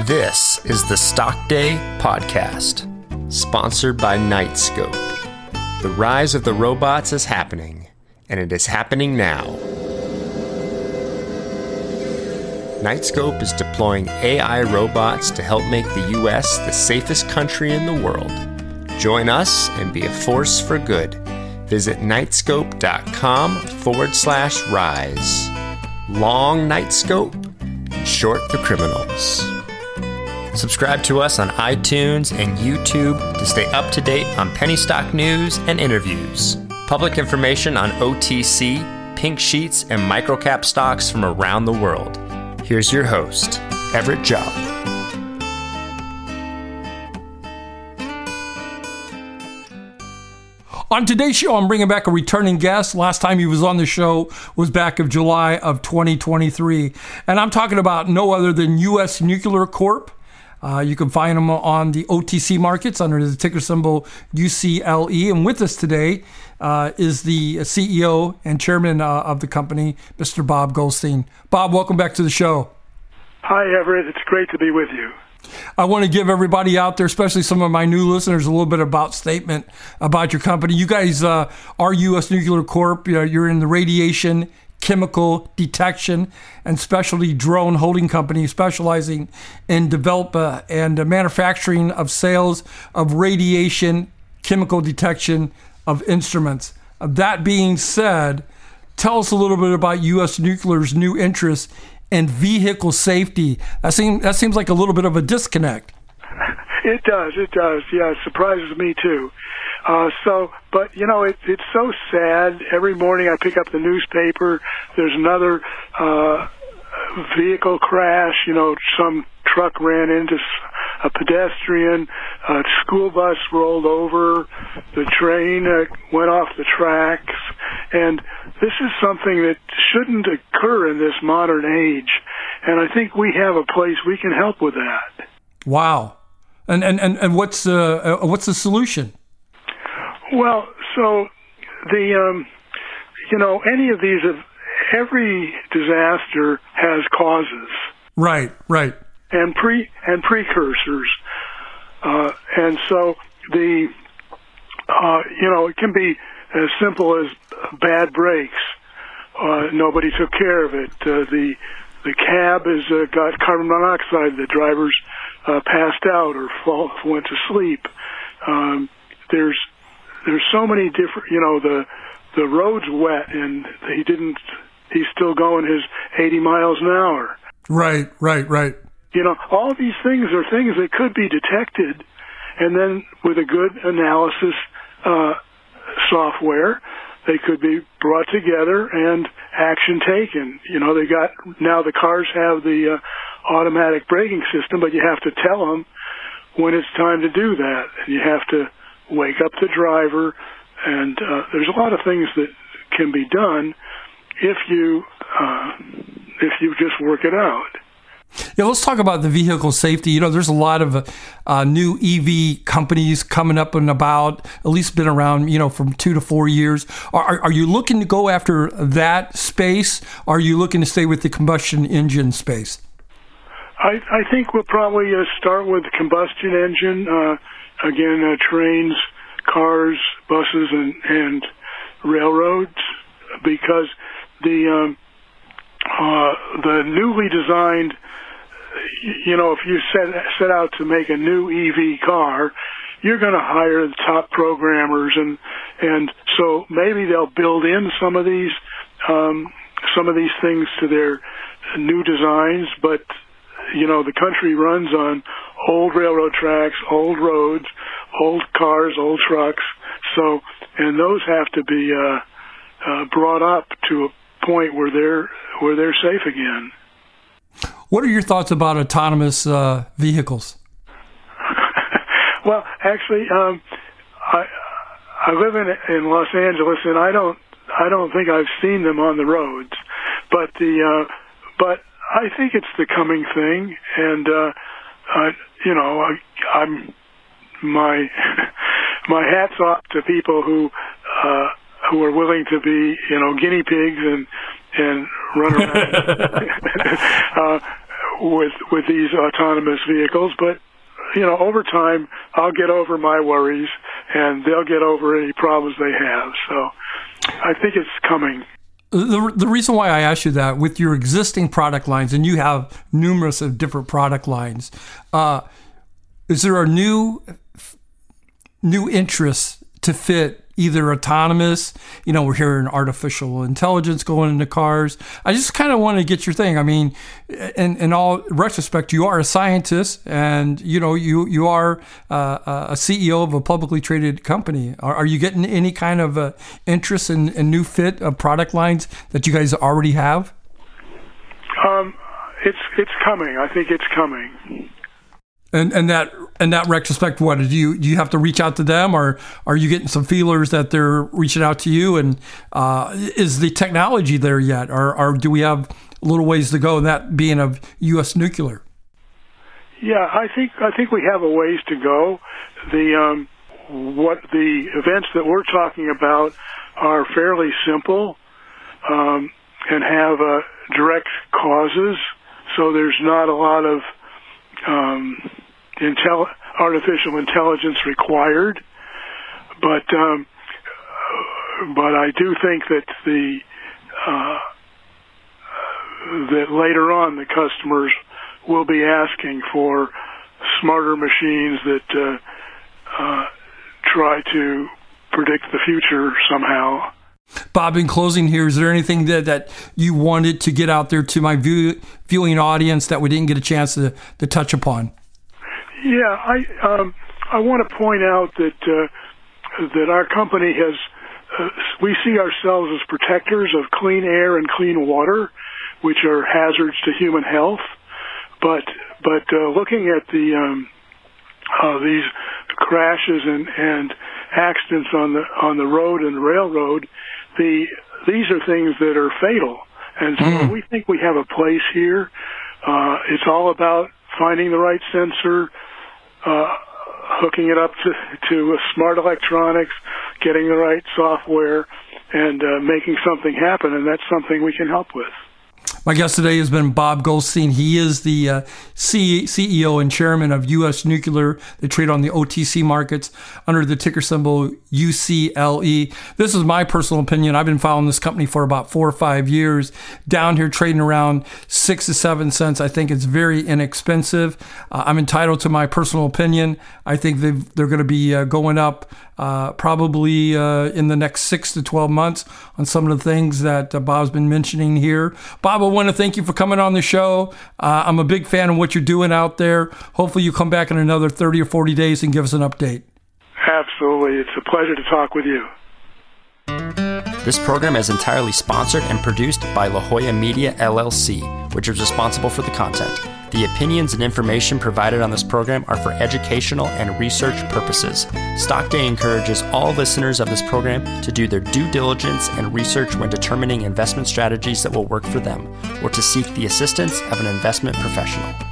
This is the Stock Day Podcast, sponsored by Knightscope. The rise of the robots is happening, and it is happening now. Knightscope is deploying AI robots to help make the U.S. the safest country in the world. Join us and be a force for good. Visit knightscope.com/rise. Long Knightscope, short the criminals. Subscribe to us on iTunes and YouTube to stay up to date on penny stock news and interviews. Public information on OTC, pink sheets, and microcap stocks from around the world. Here's your host, Everett Jolly. On today's show, I'm bringing back a returning guest. Last time he was on the show was back of July of 2023. And I'm talking about no other than U.S. Nuclear Corp. You can find them on the OTC markets under the ticker symbol UCLE. And with us today is the CEO and chairman of the company, Mr. Bob Goldstein. Bob, welcome back to the show. Hi, Everett. It's great to be with you. I want to give everybody out there, especially some of my new listeners, a little bit about statement about your company. You guys are U.S. Nuclear Corp. You're in the radiation, chemical detection, and specialty drone holding company specializing in development and manufacturing of sales of radiation, chemical detection of instruments. That being said, tell us a little bit about U.S. Nuclear's new interest in vehicle safety. That seems like a little bit of a disconnect. It does. Yeah, it surprises me too. But it's so sad. Every morning I pick up the newspaper. There's another vehicle crash. Some truck ran into a pedestrian. A school bus rolled over. The train went off the tracks. And this is something that shouldn't occur in this modern age. And I think we have a place we can help with that. Wow. And what's the solution? Well, so the any of these, every disaster has causes, right, and precursors, and so the it can be as simple as bad brakes. Nobody took care of it. The cab has got carbon monoxide. The drivers passed out or went to sleep. There's so many different. The road's wet, and he's still going his 80 miles an hour. Right. All these things are things that could be detected, and then with a good analysis software, they could be brought together and action taken. Now the cars have the automatic braking system, but you have to tell them when it's time to do that. And you have to wake up the driver, and there's a lot of things that can be done if you just work it out. Yeah, let's talk about the vehicle safety. There's a lot of new EV companies coming up and about, at least been around, from 2 to 4 years. Are you looking to go after that space? Or are you looking to stay with the combustion engine space? I think we'll probably start with the combustion engine. Trains, cars, buses, and railroads, because the newly designed, if you set out to make a new EV car, you're going to hire the top programmers, and so maybe they'll build in some of these things to their new designs. But the country runs on old railroad tracks, old roads, old cars, old trucks. So, and those have to be brought up to a point where they're safe again. What are your thoughts about autonomous vehicles? Well, actually, I live in Los Angeles, and I don't think I've seen them on the roads, but I think it's the coming thing, and I'm my hat's off to people who are willing to be guinea pigs and run around with these autonomous vehicles, but over time, I'll get over my worries, and they'll get over any problems they have. So I think it's coming. The reason why I asked you that, with your existing product lines, and you have numerous of different product lines, is there a new interest to fit either autonomous, we're hearing artificial intelligence going into cars. I just kind of want to get your thing. I mean, in all retrospect, you are a scientist, and you are a CEO of a publicly traded company. Are you getting any kind of interest in new fit of product lines that you guys already have? It's coming. I think it's coming. And that retrospect, what do you have to reach out to them, or are you getting some feelers that they're reaching out to you? And is the technology there yet, or do we have a little ways to go? That being of U.S. Nuclear. Yeah, I think we have a ways to go. The events that we're talking about are fairly simple and have direct causes, so there's not a lot of artificial intelligence required, but I do think that that later on the customers will be asking for smarter machines that try to predict the future somehow. Bob, in closing here, is there anything that you wanted to get out there to my viewing audience that we didn't get a chance to touch upon? Yeah, I want to point out that our company has we see ourselves as protectors of clean air and clean water, which are hazards to human health. But looking at these crashes and accidents on the road and railroad, these are things that are fatal, and so we think we have a place here. It's all about finding the right sensor, hooking it up to smart electronics, getting the right software, and making something happen, and that's something we can help with. My guest today has been Bob Goldstein. He is the CEO and chairman of U.S. Nuclear. They trade on the OTC markets under the ticker symbol UCLE. This is my personal opinion. I've been following this company for about 4 or 5 years. Down here trading around 6 to 7 cents. I think it's very inexpensive. I'm entitled to my personal opinion. I think they're going to be going up probably in the next 6 to 12 months on some of the things that Bob's been mentioning here. Bob, I want to thank you for coming on the show. I'm a big fan of what you're doing out there. Hopefully you come back in another 30 or 40 days and give us an update. Absolutely. It's a pleasure to talk with you. This program is entirely sponsored and produced by La Jolla Media, LLC, which is responsible for the content. The opinions and information provided on this program are for educational and research purposes. Stock Day encourages all listeners of this program to do their due diligence and research when determining investment strategies that will work for them, or to seek the assistance of an investment professional.